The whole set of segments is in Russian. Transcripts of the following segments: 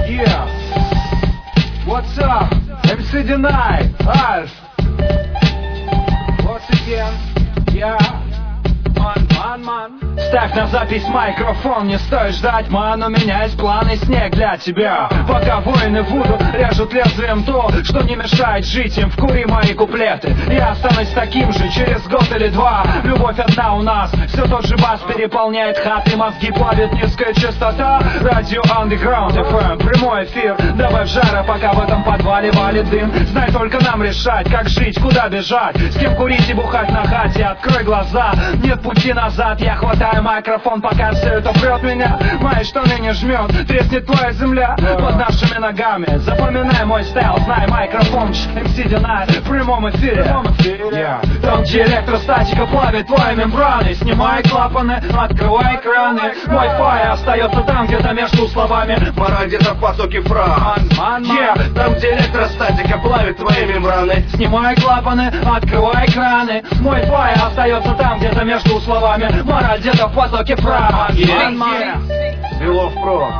Yeah. What's up? MC Deny, Alf. Once again. Yeah. Man. Ставь на запись микрофон, не стоит ждать, ман. У меня есть план и снег для тебя. Пока воины Вуду режут лезвием то, что не мешает жить им. Вкури мои куплеты, я останусь таким же через год или два. Любовь одна у нас, все тот же бас переполняет хаты. Мозги плавит низкая частота. Радио Underground FM, прямой эфир. Добавь жара, пока в этом подвале валит дым. Знай, только нам решать, как жить, куда бежать, с кем курить и бухать на хате. Открой глаза, нет пути назад. Я хватаю микрофон, пока все это прет меня. Мои штаны не жмет, треснет твоя земля под нашими ногами. Запоминай мой стайл, знай микрофон. MC Deny в прямом эфире. Там, где электростатика плавит твои мембраны. Снимай клапаны, открывай краны. Мой фай остается там, где-то между словами. Мораль где-то в потоке фраз. Там, где электростатика плавит твои мембраны. Снимай клапаны, открывай краны. Мой фай остается там, где-то между словами. Мораль где-то в потоке фраз. Белов Про.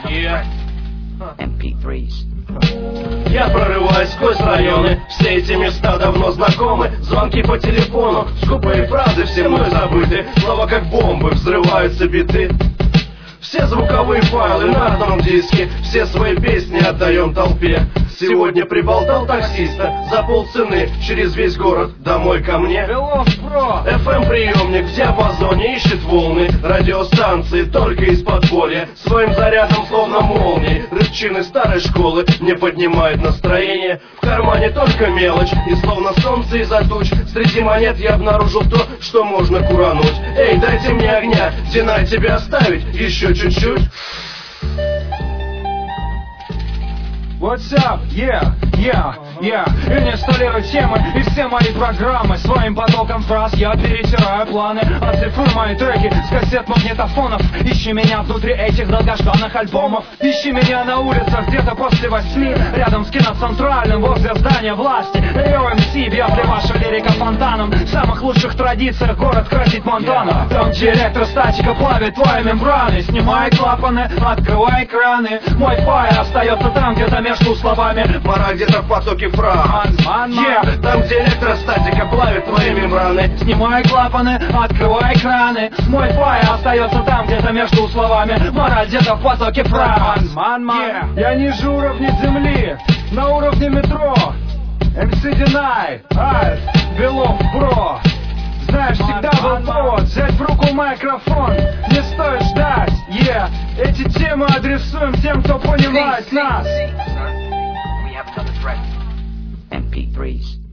MP3s. Я прорываюсь сквозь районы, все эти места давно знакомы. Звонки по телефону, скупые фразы все мной забыты. Слова как бомбы, взрываются биты. Все звуковые файлы на одном диске, все свои песни отдаем толпе. Сегодня приболтал таксиста за полцены через весь город домой ко мне. Белов Про. FM-приемник в диапазоне ищет волны радиостанции только из подполья. Своим зарядом словно молнии рыбчины старой школы не поднимают настроение. В кармане только мелочь и словно солнце из-за туч. Среди монет я обнаружил то, что можно курануть. Эй, дайте мне огня, Динай, тебя оставить еще чуть-чуть. What's up? Yeah. И не инсталлирую темы и все мои программы. Своим потоком фраз я перетираю планы. Оцифруй мои треки с кассет магнитофонов. Ищи меня внутри этих долгожданных альбомов. Ищи меня на улицах где-то после 8, рядом с киноцентральным, возле здания власти. МС бьет ли ваша лирика фонтаном. В самых лучших традициях город красит Монтана. Там, где электростатика плавит твои мембраны. Снимай клапаны, открывай краны. Мой фай остается там, где-то между словами. Мораль где-то в потоке фраз. Там, где электростатика плавит твои мембраны. Снимай клапаны, открывай краны. Мой фай остается там, где-то между словами. Мораль где-то в потоке фраз. Я ниже уровня земли, на уровне метро. MC Deny, Альф, Белов Про. Знаешь, всегда был повод взять в руку микрофон. Не стоит ждать, эти темы адресуем тем, кто понимает нас. MP3s.